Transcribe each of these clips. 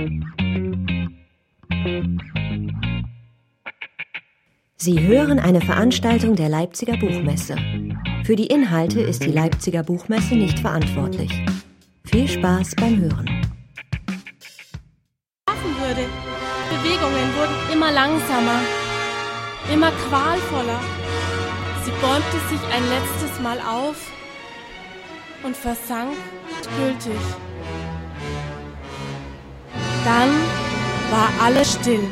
Sie hören eine Veranstaltung der Leipziger Buchmesse. Für die Inhalte ist die Leipziger Buchmesse nicht verantwortlich. Viel Spaß beim Hören. Bewegungen wurden immer langsamer, immer qualvoller. Sie bäumte sich ein letztes Mal auf und versank endgültig. Dann war alles still.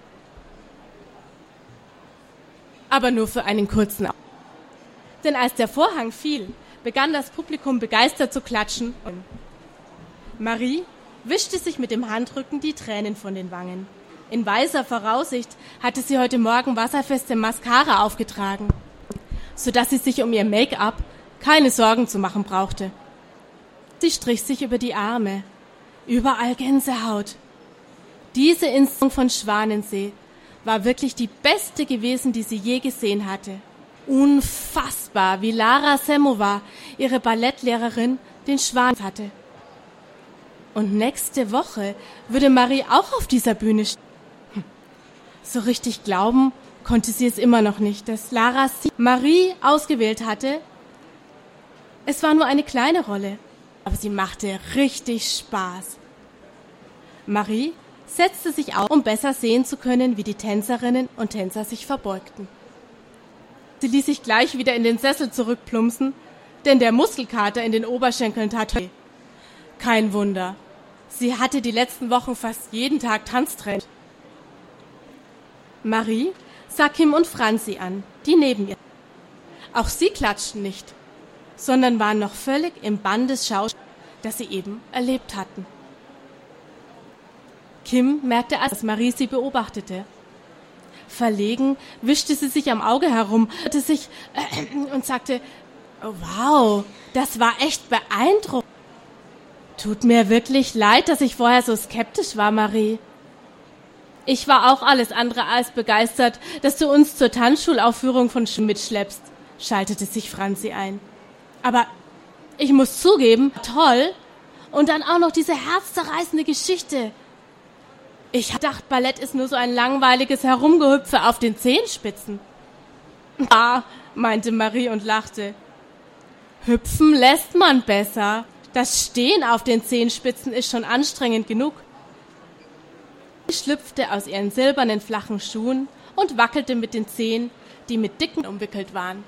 Aber nur für einen kurzen Augenblick. Denn als der Vorhang fiel, begann das Publikum begeistert zu klatschen. Marie wischte sich mit dem Handrücken die Tränen von den Wangen. In weiser Voraussicht hatte sie heute Morgen wasserfeste Mascara aufgetragen, sodass sie sich um ihr Make-up keine Sorgen zu machen brauchte. Sie strich sich über die Arme, überall Gänsehaut. Diese Inszenierung von Schwanensee war wirklich die beste gewesen, die sie je gesehen hatte. Unfassbar, wie Lara Semova, ihre Ballettlehrerin, den Schwan hatte. Und nächste Woche würde Marie auch auf dieser Bühne stehen. So richtig glauben konnte sie es immer noch nicht, dass Lara Marie ausgewählt hatte. Es war nur eine kleine Rolle, aber sie machte richtig Spaß. Marie setzte sich auf, um besser sehen zu können, wie die Tänzerinnen und Tänzer sich verbeugten. Sie ließ sich gleich wieder in den Sessel zurückplumpsen, denn der Muskelkater in den Oberschenkeln tat weh. Kein Wunder. Sie hatte die letzten Wochen fast jeden Tag Tanztraining. Marie sah Kim und Franzi an, die neben ihr. Auch sie klatschten nicht, sondern waren noch völlig im Bann des Schauspiels, das sie eben erlebt hatten. Kim merkte, dass Marie sie beobachtete. Verlegen wischte sie sich am Auge herum, und sagte, oh, wow, das war echt beeindruckend. Tut mir wirklich leid, dass ich vorher so skeptisch war, Marie. Ich war auch alles andere als begeistert, dass du uns zur Tanzschulaufführung von mitschleppst, schaltete sich Franzi ein. Aber ich muss zugeben, toll. Und dann auch noch diese herzzerreißende Geschichte. Ich dachte, Ballett ist nur so ein langweiliges Herumgehüpfe auf den Zehenspitzen. Ah, meinte Marie und lachte. Hüpfen lässt man besser. Das Stehen auf den Zehenspitzen ist schon anstrengend genug. Sie schlüpfte aus ihren silbernen flachen Schuhen und wackelte mit den Zehen, die mit Dicken umwickelt waren.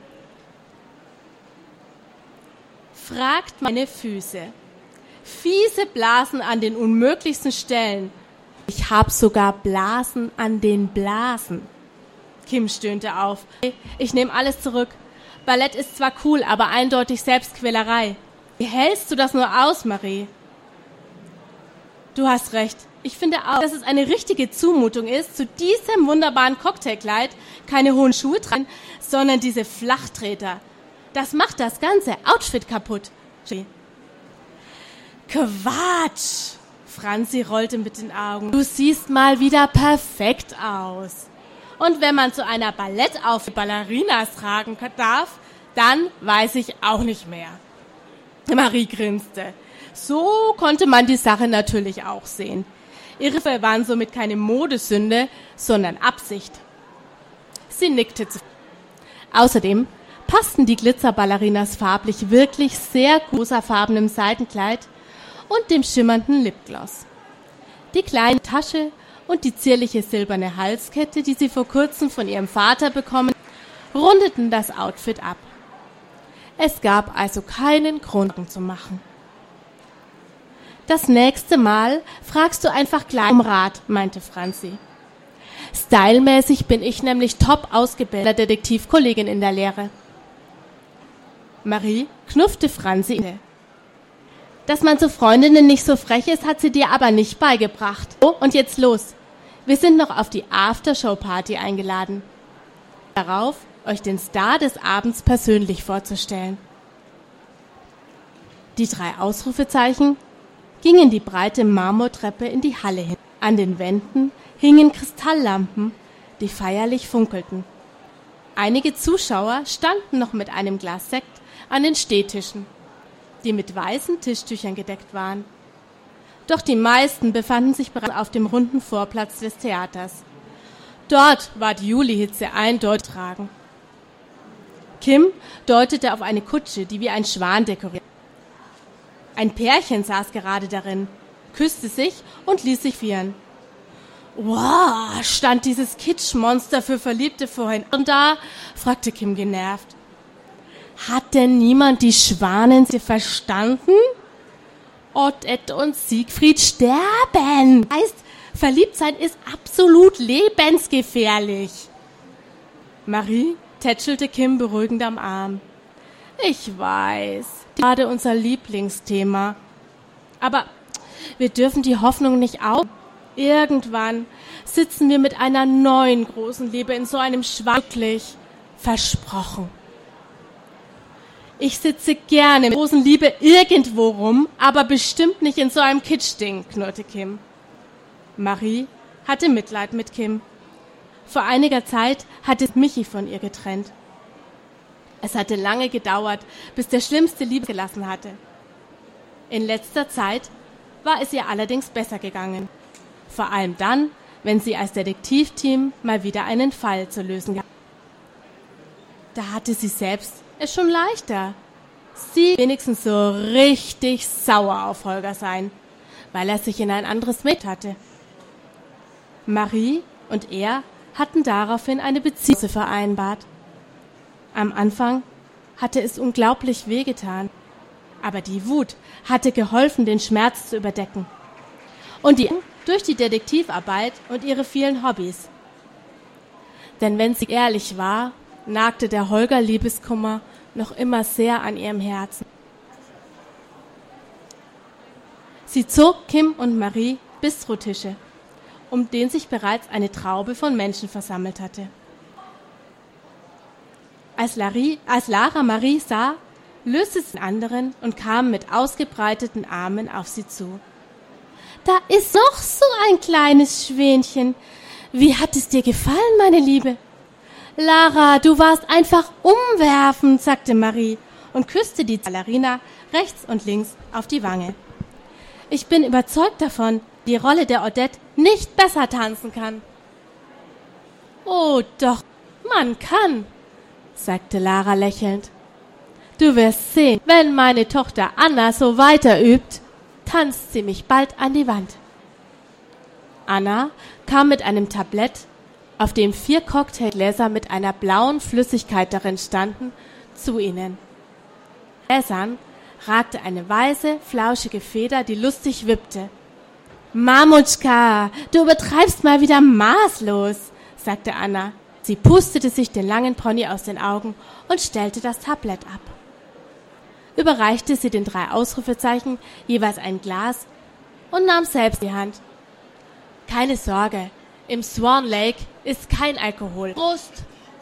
Fragt meine Füße. Fiese Blasen an den unmöglichsten Stellen. Ich hab sogar Blasen an den Blasen. Kim stöhnte auf. Ich nehme alles zurück. Ballett ist zwar cool, aber eindeutig Selbstquälerei. Wie hältst du das nur aus, Marie? Du hast recht. Ich finde auch, dass es eine richtige Zumutung ist, zu diesem wunderbaren Cocktailkleid keine hohen Schuhe tragen, sondern diese Flachtreter. Das macht das ganze Outfit kaputt. Quatsch! Franzi rollte mit den Augen. Du siehst mal wieder perfekt aus. Und wenn man zu einer Ballettaufführung Ballerinas tragen darf, dann weiß ich auch nicht mehr. Marie grinste. So konnte man die Sache natürlich auch sehen. Ihre Fälle waren somit keine Modesünde, sondern Absicht. Sie nickte zu. Außerdem passten die Glitzerballerinas farblich wirklich sehr gut rosafarbenem Seidenkleid und dem schimmernden Lipgloss. Die kleine Tasche und die zierliche silberne Halskette, die sie vor kurzem von ihrem Vater bekommen, rundeten das Outfit ab. Es gab also keinen Grund zu machen. Das nächste Mal fragst du einfach gleich um Rat, meinte Franzi. Stylmäßig bin ich nämlich top ausgebildeter Detektivkollegin in der Lehre. Marie knuffte Franzi. Dass man zu Freundinnen nicht so frech ist, hat sie dir aber nicht beigebracht. Oh, und jetzt los. Wir sind noch auf die Aftershow-Party eingeladen. Darauf, euch den Star des Abends persönlich vorzustellen. Die 3 Ausrufezeichen gingen die breite Marmortreppe in die Halle hin. An den Wänden hingen Kristalllampen, die feierlich funkelten. Einige Zuschauer standen noch mit einem Glas Sekt an den Stehtischen, die mit weißen Tischtüchern gedeckt waren. Doch die meisten befanden sich bereits auf dem runden Vorplatz des Theaters. Dort war die Julihitze eindeutig tragen. Kim deutete auf eine Kutsche, die wie ein Schwan dekoriert. Ein Pärchen saß gerade darin, küsste sich und ließ sich vieren. Wow, stand dieses Kitschmonster für Verliebte vorhin. Und da, fragte Kim genervt. Hat denn niemand die Schwanensee verstanden? Odette und Siegfried sterben. Heißt, verliebt sein ist absolut lebensgefährlich. Marie tätschelte Kim beruhigend am Arm. Ich weiß, gerade unser Lieblingsthema. Aber wir dürfen die Hoffnung nicht auf. Irgendwann sitzen wir mit einer neuen großen Liebe in so einem Schwanklich. Versprochen. Ich sitze gerne mit großen Liebe irgendwo rum, aber bestimmt nicht in so einem Kitschding, knurrte Kim. Marie hatte Mitleid mit Kim. Vor einiger Zeit hatte Michi von ihr getrennt. Es hatte lange gedauert, bis der schlimmste Liebe gelassen hatte. In letzter Zeit war es ihr allerdings besser gegangen. Vor allem dann, wenn sie als Detektivteam mal wieder einen Fall zu lösen hatte. Da hatte sie selbst es schon leichter. Sie wenigstens so richtig sauer auf Holger sein, weil er sich in ein anderes Mädchen hatte. Marie und er hatten daraufhin eine Beziehung vereinbart. Am Anfang hatte es unglaublich wehgetan, aber die Wut hatte geholfen, den Schmerz zu überdecken. Und durch die Detektivarbeit und ihre vielen Hobbys. Denn wenn sie ehrlich war, nagte der Holger-Liebeskummer noch immer sehr an ihrem Herzen. Sie zog Kim und Marie Bistrotische, um den sich bereits eine Traube von Menschen versammelt hatte. Als Lara Marie sah, löste sie den anderen und kam mit ausgebreiteten Armen auf sie zu. Da ist noch so ein kleines Schwänchen. Wie hat es dir gefallen, meine Liebe? Lara, du warst einfach umwerfend, sagte Marie und küsste die Ballerina rechts und links auf die Wange. Ich bin überzeugt davon, die Rolle der Odette nicht besser tanzen kann. Oh, doch, man kann, sagte Lara lächelnd. Du wirst sehen, wenn meine Tochter Anna so weiter übt, tanzt sie mich bald an die Wand. Anna kam mit einem Tablett, auf dem 4 Cocktailgläser mit einer blauen Flüssigkeit darin standen, zu ihnen. Gläsern ragte eine weiße, flauschige Feder, die lustig wippte. Mamutschka, du übertreibst mal wieder maßlos, sagte Anna. Sie pustete sich den langen Pony aus den Augen und stellte das Tablett ab. Überreichte sie den 3 Ausrufezeichen jeweils ein Glas und nahm selbst die Hand. Keine Sorge, im Swan Lake ist kein Alkohol. Prost!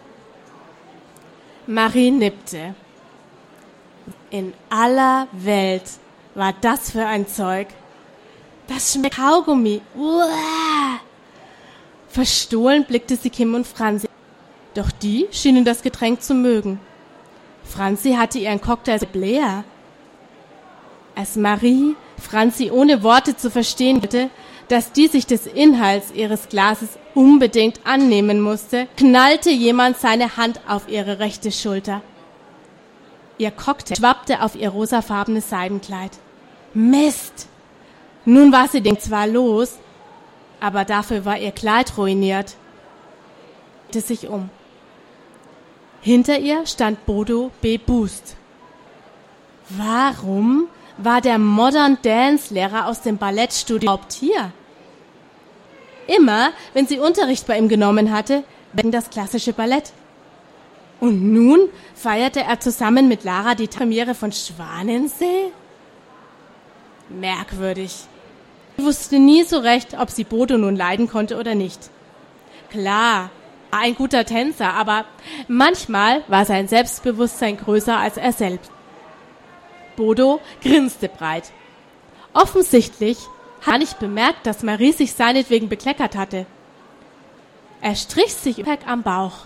Marie nippte. In aller Welt war das für ein Zeug. Das schmeckt Kaugummi. Uah! Verstohlen blickte sie Kim und Franzi. Doch die schienen das Getränk zu mögen. Franzi hatte ihren Cocktail leer. Als Marie Franzi ohne Worte zu verstehen wollte, dass die sich des Inhalts ihres Glases unbedingt annehmen musste, knallte jemand seine Hand auf ihre rechte Schulter. Ihr Cocktail schwappte auf ihr rosafarbenes Seidenkleid. Mist! Nun war sie zwar los, aber dafür war ihr Kleid ruiniert. Sie drehte sich um. Hinter ihr stand Bodo B. Boost. Warum war der Modern Dance Lehrer aus dem Ballettstudio überhaupt hier? Immer, wenn sie Unterricht bei ihm genommen hatte, wegen das klassische Ballett. Und nun feierte er zusammen mit Lara die Premiere von Schwanensee? Merkwürdig. Sie wusste nie so recht, ob sie Bodo nun leiden konnte oder nicht. Klar, war ein guter Tänzer, aber manchmal war sein Selbstbewusstsein größer als er selbst. Bodo grinste breit. Offensichtlich hat er nicht bemerkt, dass Marie sich seinetwegen bekleckert hatte. Er strich sich am Bauch.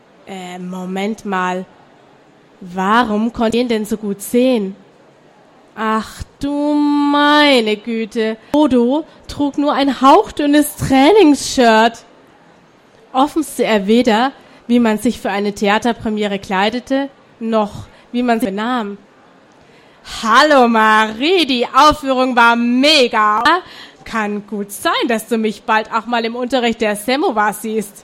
Moment mal. Warum konnte ich ihn denn so gut sehen? Ach du meine Güte. Odo trug nur ein hauchdünnes Trainingsshirt. Offen wusste er weder, wie man sich für eine Theaterpremiere kleidete, noch wie man sich benahm. Hallo Marie, die Aufführung war mega. Kann gut sein, dass du mich bald auch mal im Unterricht der Samovar siehst.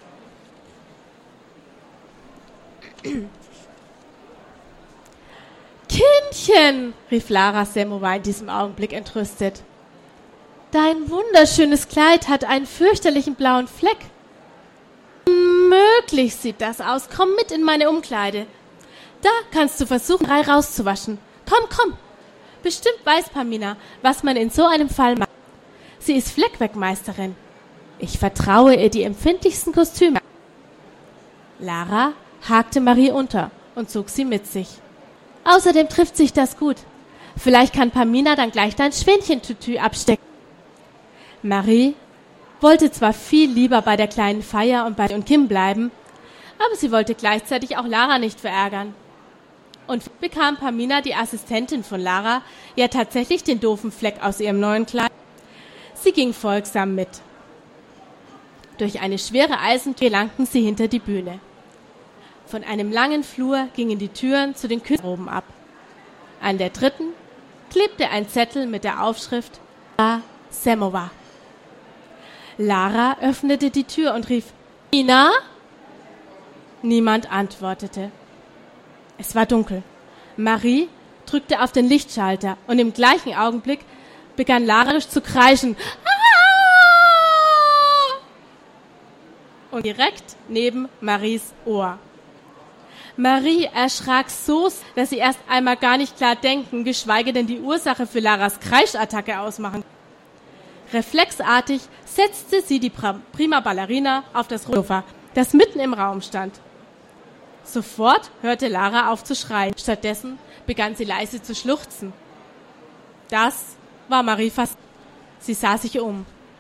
Kindchen, rief Lara Samovar in diesem Augenblick entrüstet. Dein wunderschönes Kleid hat einen fürchterlichen blauen Fleck. Möglich sieht das aus. Komm mit in meine Umkleide. Da kannst du versuchen, rauszuwaschen. Komm. Bestimmt weiß Pamina, was man in so einem Fall macht. Sie ist Fleckwegmeisterin. Ich vertraue ihr die empfindlichsten Kostüme. Lara hakte Marie unter und zog sie mit sich. Außerdem trifft sich das gut. Vielleicht kann Pamina dann gleich dein Schwänchentütü abstecken. Marie wollte zwar viel lieber bei der kleinen Feier und bei Kim bleiben, aber sie wollte gleichzeitig auch Lara nicht verärgern. Und bekam Pamina, die Assistentin von Lara, ja tatsächlich den doofen Fleck aus ihrem neuen Kleid. Sie ging folgsam mit. Durch eine schwere Eisentür gelangten sie hinter die Bühne. Von einem langen Flur gingen die Türen zu den Küchenroben ab. An der dritten klebte ein Zettel mit der Aufschrift Samovar. Lara öffnete die Tür und rief, Ina? Niemand antwortete. Es war dunkel. Marie drückte auf den Lichtschalter und im gleichen Augenblick begann Lara zu kreischen. Und direkt neben Maries Ohr. Marie erschrak so, dass sie erst einmal gar nicht klar denken, geschweige denn die Ursache für Laras Kreischattacke ausmachen. Reflexartig setzte sie die Prima Ballerina auf das Sofa, das mitten im Raum stand. Sofort hörte Lara auf zu schreien. Stattdessen begann sie leise zu schluchzen. Das war Marie fast. Sie sah sich um.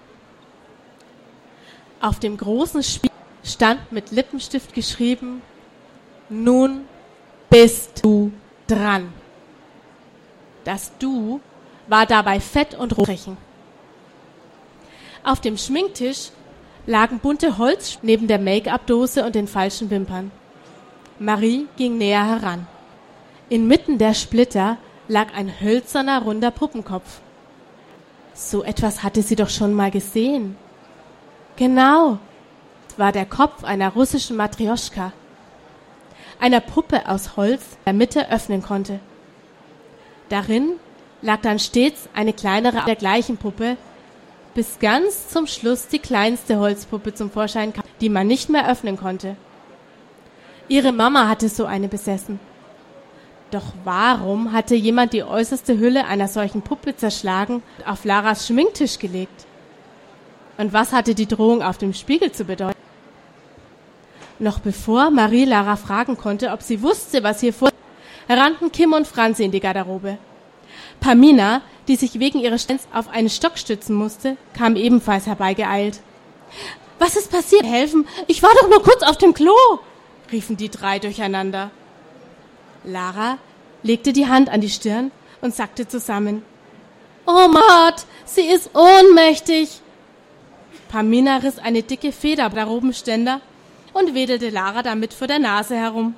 Auf dem großen Spiegel stand mit Lippenstift geschrieben, nun bist du dran. Das Du war dabei fett und rohrechen. Auf dem Schminktisch lagen bunte Holz neben der Make-up-Dose und den falschen Wimpern. Marie ging näher heran. Inmitten der Splitter lag ein hölzerner, runder Puppenkopf. So etwas hatte sie doch schon mal gesehen. Genau, es war der Kopf einer russischen Matrjoschka. Einer Puppe aus Holz, die in der Mitte öffnen konnte. Darin lag dann stets eine kleinere der gleichen Puppe, bis ganz zum Schluss die kleinste Holzpuppe zum Vorschein kam, die man nicht mehr öffnen konnte. Ihre Mama hatte so eine besessen. Doch warum hatte jemand die äußerste Hülle einer solchen Puppe zerschlagen und auf Laras Schminktisch gelegt? Und was hatte die Drohung auf dem Spiegel zu bedeuten? Noch bevor Marie Lara fragen konnte, ob sie wusste, was hier vor, rannten Kim und Franzi in die Garderobe. Pamina, die sich wegen ihres Stenz auf einen Stock stützen musste, kam ebenfalls herbeigeeilt. Was ist passiert? Helfen? Ich war doch nur kurz auf dem Klo, riefen die drei durcheinander. Lara legte die Hand an die Stirn und sackte zusammen. Oh Gott, sie ist ohnmächtig. Pamina riss eine dicke Feder Garderobenständer und wedelte Lara damit vor der Nase herum.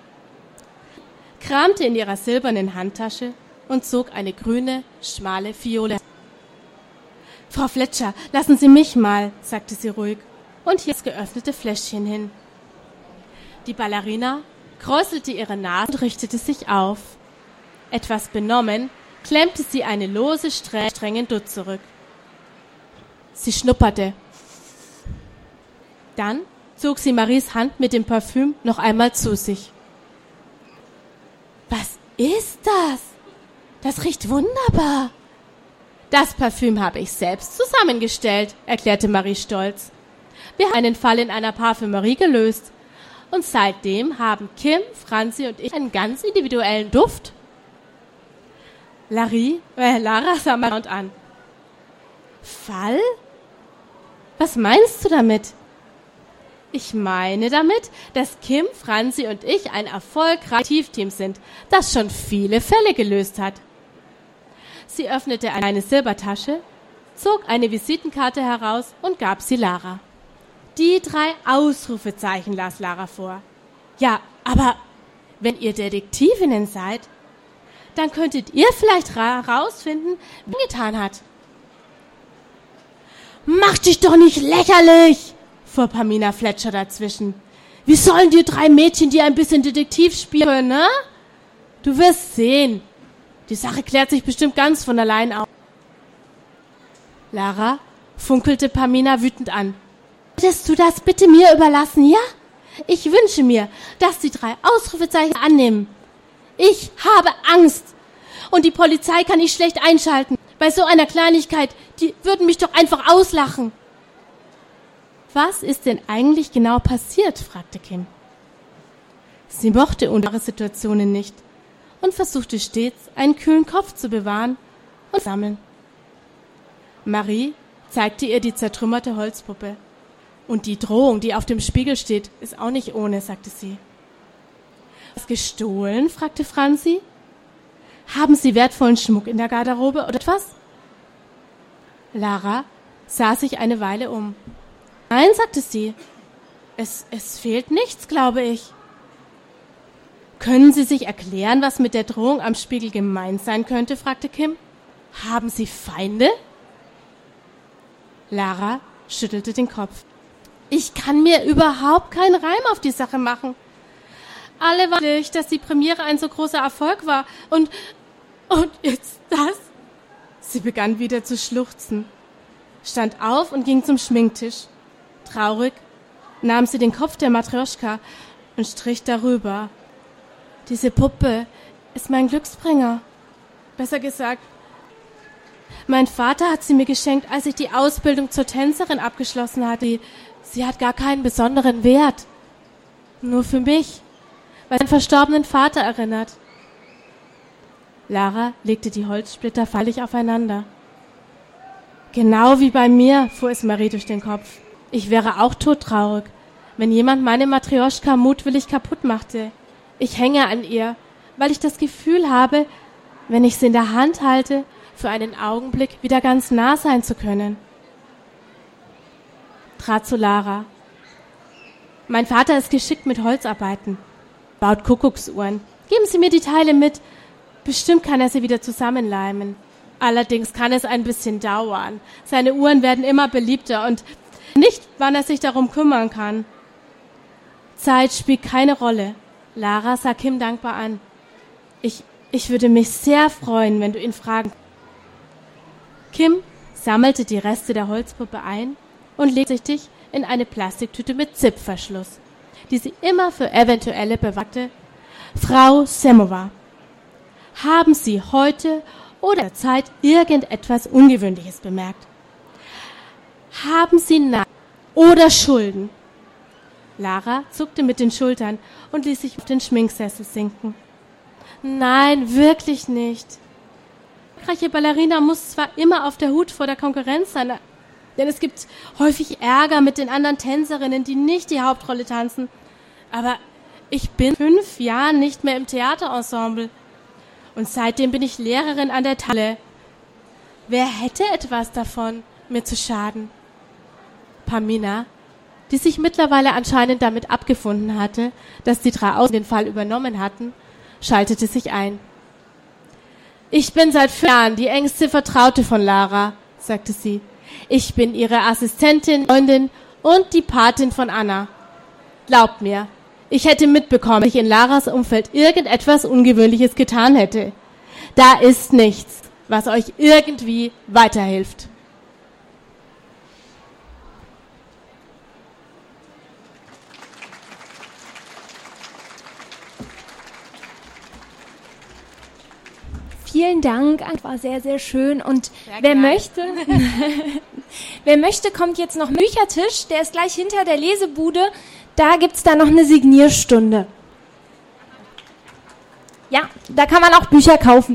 Kramte in ihrer silbernen Handtasche und zog eine grüne, schmale Fiole. Frau Fletcher, lassen Sie mich mal, sagte sie ruhig und hielt das geöffnete Fläschchen hin. Die Ballerina kräuselte ihre Nase und richtete sich auf. Etwas benommen klemmte sie eine lose strengen Dutt zurück. Sie schnupperte. Dann zog sie Maries Hand mit dem Parfüm noch einmal zu sich. Was ist das? Das riecht wunderbar. Das Parfüm habe ich selbst zusammengestellt, erklärte Marie stolz. Wir haben einen Fall in einer Parfümerie gelöst. Und seitdem haben Kim, Franzi und ich einen ganz individuellen Duft. Lara sah mal an. Fall? Was meinst du damit? Ich meine damit, dass Kim, Franzi und ich ein erfolgreiches Team sind, das schon viele Fälle gelöst hat. Sie öffnete eine Silbertasche, zog eine Visitenkarte heraus und gab sie Lara. Die 3 Ausrufezeichen las Lara vor. Ja, aber wenn ihr Detektivinnen seid, dann könntet ihr vielleicht herausfinden, wer getan hat. Mach dich doch nicht lächerlich, fuhr Pamina Fletcher dazwischen. Wie sollen die 3 Mädchen, die ein bisschen Detektiv spielen, ne? Du wirst sehen. Die Sache klärt sich bestimmt ganz von allein auf. Lara funkelte Pamina wütend an. Würdest du das bitte mir überlassen, ja? Ich wünsche mir, dass die 3 Ausrufezeichen annehmen. Ich habe Angst. Und die Polizei kann ich schlecht einschalten. Bei so einer Kleinigkeit, die würden mich doch einfach auslachen. Was ist denn eigentlich genau passiert, fragte Kim. Sie mochte unklare Situationen nicht und versuchte stets, einen kühlen Kopf zu bewahren und sammeln. Marie zeigte ihr die zertrümmerte Holzpuppe. Und die Drohung, die auf dem Spiegel steht, ist auch nicht ohne, sagte sie. Was gestohlen? Fragte Franzi. Haben Sie wertvollen Schmuck in der Garderobe oder etwas? Lara sah sich eine Weile um. Nein, sagte sie. Es fehlt nichts, glaube ich. Können Sie sich erklären, was mit der Drohung am Spiegel gemeint sein könnte? Fragte Kim. Haben Sie Feinde? Lara schüttelte den Kopf. Ich kann mir überhaupt keinen Reim auf die Sache machen. Alle waren, dass die Premiere ein so großer Erfolg war. Und jetzt das? Sie begann wieder zu schluchzen, stand auf und ging zum Schminktisch. Traurig nahm sie den Kopf der Matrjoschka und strich darüber. Diese Puppe ist mein Glücksbringer. Besser gesagt, mein Vater hat sie mir geschenkt, als ich die Ausbildung zur Tänzerin abgeschlossen hatte. Sie hat gar keinen besonderen Wert. Nur für mich, weil sie an verstorbenen Vater erinnert. Lara legte die Holzsplitter feierlich aufeinander. Genau wie bei mir, fuhr es Marie durch den Kopf. Ich wäre auch todtraurig, wenn jemand meine Matrjoschka mutwillig kaputt machte. Ich hänge an ihr, weil ich das Gefühl habe, wenn ich sie in der Hand halte, für einen Augenblick wieder ganz nah sein zu können. Trat zu Lara. Mein Vater ist geschickt mit Holzarbeiten, baut Kuckucksuhren. Geben Sie mir die Teile mit. Bestimmt kann er sie wieder zusammenleimen. Allerdings kann es ein bisschen dauern. Seine Uhren werden immer beliebter und nicht, wann er sich darum kümmern kann. Zeit spielt keine Rolle. Lara sah Kim dankbar an. Ich würde mich sehr freuen, wenn du ihn fragen. Kim sammelte die Reste der Holzpuppe ein und legte sich in eine Plastiktüte mit Zipfverschluss, die sie immer für eventuelle bewahrte. Frau Semova, haben Sie heute oder der Zeit irgendetwas Ungewöhnliches bemerkt? Haben Sie Nein oder Schulden? Lara zuckte mit den Schultern und ließ sich auf den Schminksessel sinken. Nein, wirklich nicht. Die erfolgreiche Ballerina muss zwar immer auf der Hut vor der Konkurrenz sein, denn es gibt häufig Ärger mit den anderen Tänzerinnen, die nicht die Hauptrolle tanzen. Aber ich bin 5 Jahren nicht mehr im Theaterensemble. Und seitdem bin ich Lehrerin an der Halle. Wer hätte etwas davon, mir zu schaden? Pamina, die sich mittlerweile anscheinend damit abgefunden hatte, dass die 3 Außen den Fall übernommen hatten, schaltete sich ein. Ich bin seit 5 Jahren die engste Vertraute von Lara, sagte sie. Ich bin ihre Assistentin, Freundin und die Patin von Anna. Glaubt mir, ich hätte mitbekommen, dass ich in Laras Umfeld irgendetwas Ungewöhnliches getan hätte. Da ist nichts, was euch irgendwie weiterhilft. Vielen Dank, war sehr, sehr schön. Und wer möchte, kommt jetzt noch mit Büchertisch, der ist gleich hinter der Lesebude. Da gibt's dann noch eine Signierstunde. Ja, da kann man auch Bücher kaufen.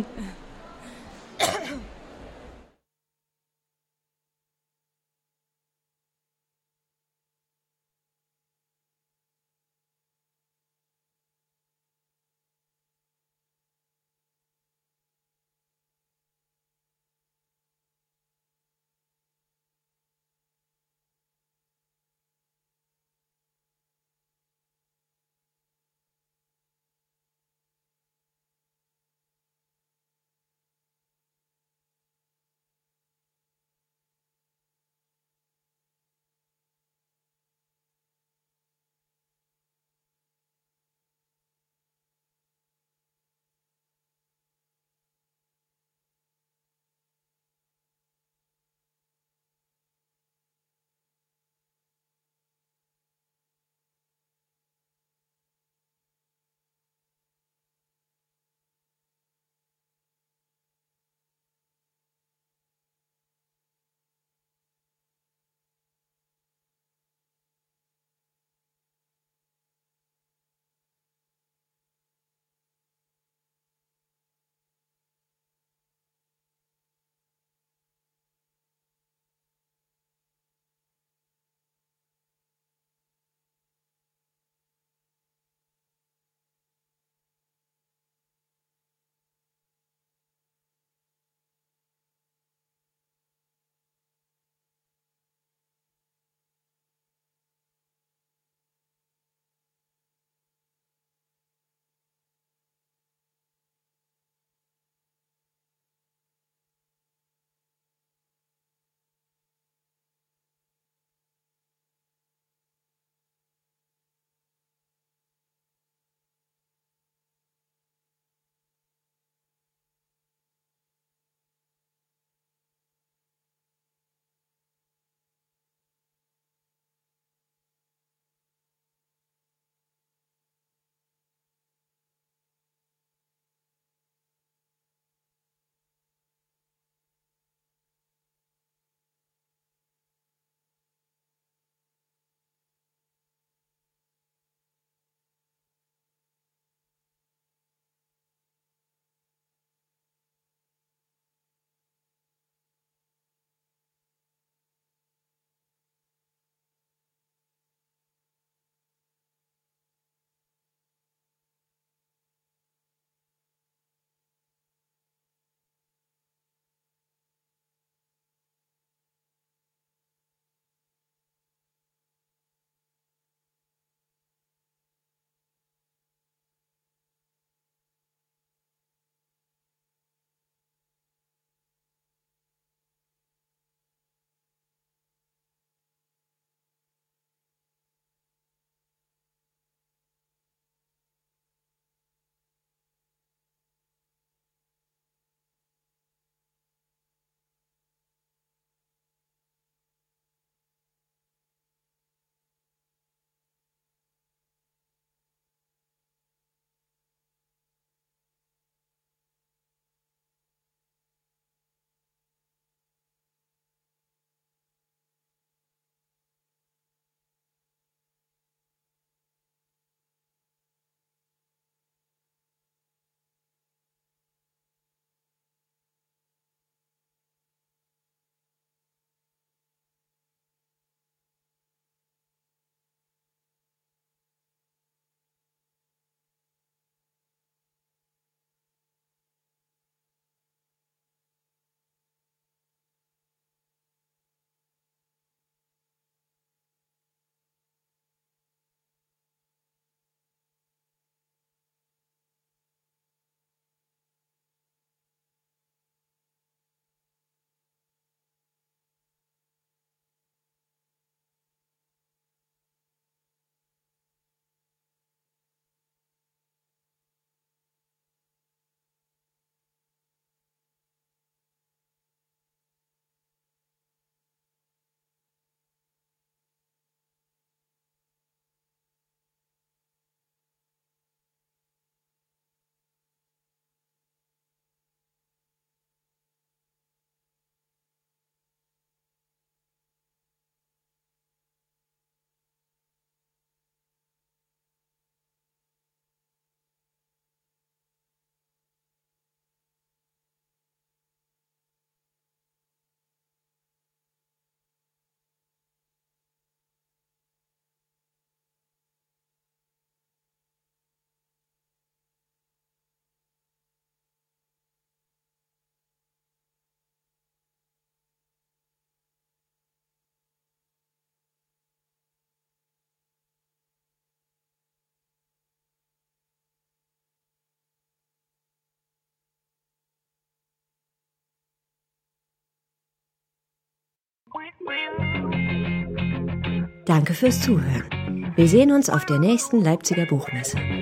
Danke fürs Zuhören. Wir sehen uns auf der nächsten Leipziger Buchmesse.